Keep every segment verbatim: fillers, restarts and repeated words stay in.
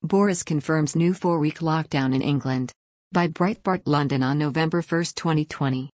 Boris confirms new four-week lockdown in England. By Breitbart London on November first, twenty twenty.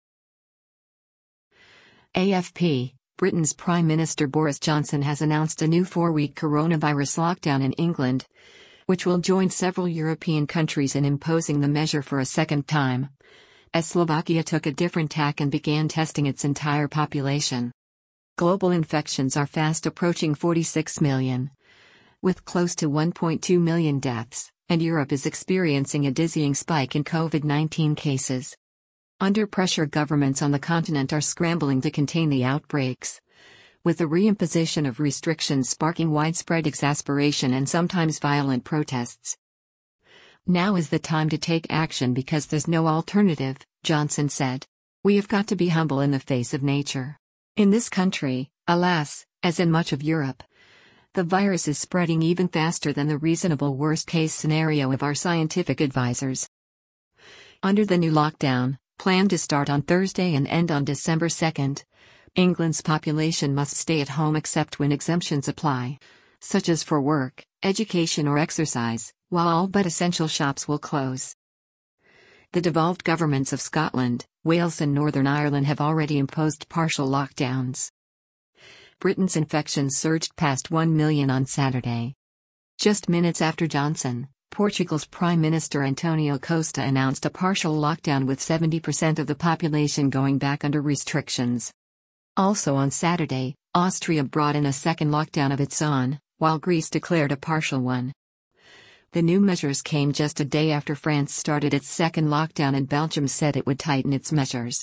A F P, Britain's Prime Minister Boris Johnson has announced a new four-week coronavirus lockdown in England, which will join several European countries in imposing the measure for a second time, as Slovakia took a different tack and began testing its entire population. Global infections are fast approaching forty-six million, with close to one point two million deaths, and Europe is experiencing a dizzying spike in COVID nineteen cases. Under pressure, governments on the continent are scrambling to contain the outbreaks, with the reimposition of restrictions sparking widespread exasperation and sometimes violent protests. Now is the time to take action because there's no alternative, Johnson said. We have got to be humble in the face of nature. In this country, alas, as in much of Europe, the virus is spreading even faster than the reasonable worst-case scenario of our scientific advisors. Under the new lockdown, planned to start on Thursday and end on December second, England's population must stay at home except when exemptions apply, such as for work, education or exercise, while all but essential shops will close. The devolved governments of Scotland, Wales and Northern Ireland have already imposed partial lockdowns. Britain's infections surged past one million on Saturday. Just minutes after Johnson, Portugal's Prime Minister Antonio Costa announced a partial lockdown with seventy percent of the population going back under restrictions. Also on Saturday, Austria brought in a second lockdown of its own, while Greece declared a partial one. The new measures came just a day after France started its second lockdown and Belgium said it would tighten its measures.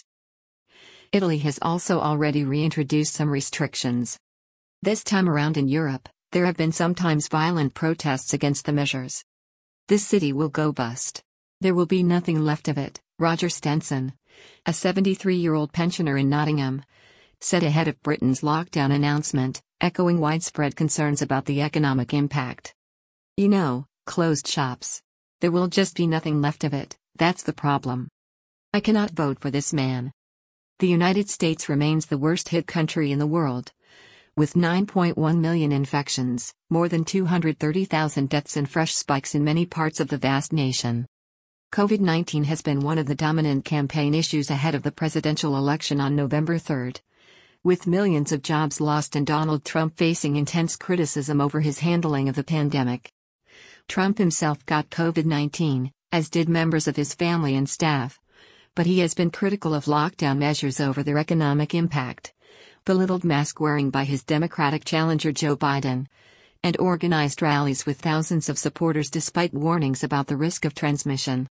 Italy has also already reintroduced some restrictions. This time around in Europe, there have been sometimes violent protests against the measures. This city will go bust. There will be nothing left of it, Roger Stenson, a seventy-three-year-old pensioner in Nottingham, said ahead of Britain's lockdown announcement, echoing widespread concerns about the economic impact. You know, closed shops. There will just be nothing left of it, that's the problem. I cannot vote for this man. The United States remains the worst-hit country in the world, with nine point one million infections, more than two hundred thirty thousand deaths and fresh spikes in many parts of the vast nation. COVID nineteen has been one of the dominant campaign issues ahead of the presidential election on November third. With millions of jobs lost and Donald Trump facing intense criticism over his handling of the pandemic. Trump himself got COVID nineteen, as did members of his family and staff, but he has been critical of lockdown measures over their economic impact, belittled mask wearing by his Democratic challenger Joe Biden, and organized rallies with thousands of supporters despite warnings about the risk of transmission.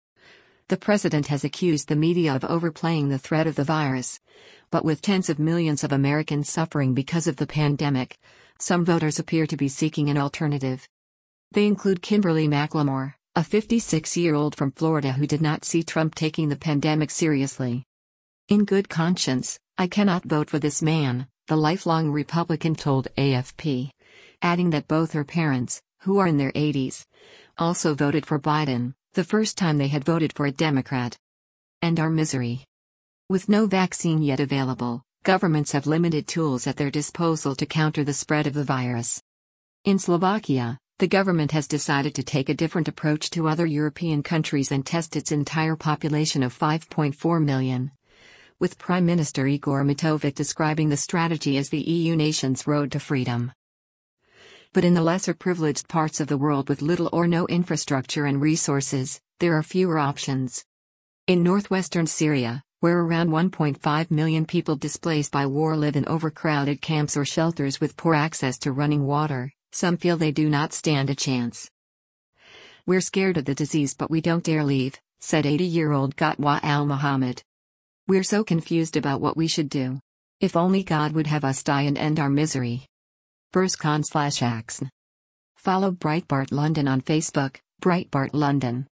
The president has accused the media of overplaying the threat of the virus, but with tens of millions of Americans suffering because of the pandemic, some voters appear to be seeking an alternative. They include Kimberly McLemore, a fifty-six-year-old from Florida who did not see Trump taking the pandemic seriously. In good conscience, I cannot vote for this man, the lifelong Republican told A F P, adding that both her parents, who are in their eighties, also voted for Biden, the first time they had voted for a Democrat. And our misery. With no vaccine yet available, governments have limited tools at their disposal to counter the spread of the virus. In Slovakia, the government has decided to take a different approach to other European countries and test its entire population of five point four million, with Prime Minister Igor Matovic describing the strategy as the E U nation's road to freedom. But in the lesser privileged parts of the world with little or no infrastructure and resources, there are fewer options. In northwestern Syria, where around one point five million people displaced by war live in overcrowded camps or shelters with poor access to running water, some feel they do not stand a chance. We're scared of the disease but we don't dare leave, said eighty-year-old Gatwa al-Muhammad. We're so confused about what we should do. If only God would have us die and end our misery. Burscon slash Axn. Follow Breitbart London on Facebook, Breitbart London.